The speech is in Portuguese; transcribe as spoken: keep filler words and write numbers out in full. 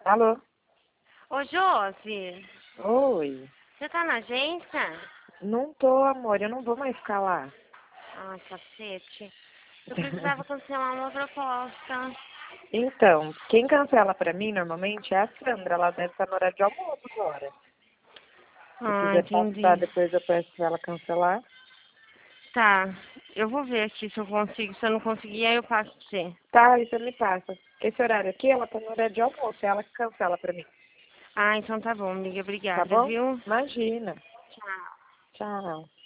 Alô? Ô, Josi, Oi. você tá na agência? Não tô, amor. Eu não vou mais ficar lá. Ai, cacete. Eu precisava cancelar uma proposta. Então, quem cancela pra mim normalmente é a Sandra. Ela deve estar no horário de almoço agora. Se Ah, quiser passar, entendi. depois eu peço pra ela cancelar. Tá, eu vou ver aqui se eu consigo. Se eu não conseguir, aí eu passo pra você. Tá, isso me passa. Esse horário aqui, ela tá no horário de almoço. É ela que cancela pra mim. Ah, então tá bom, amiga. Tá Obrigada, bom? viu? Imagina. Tchau. Tchau.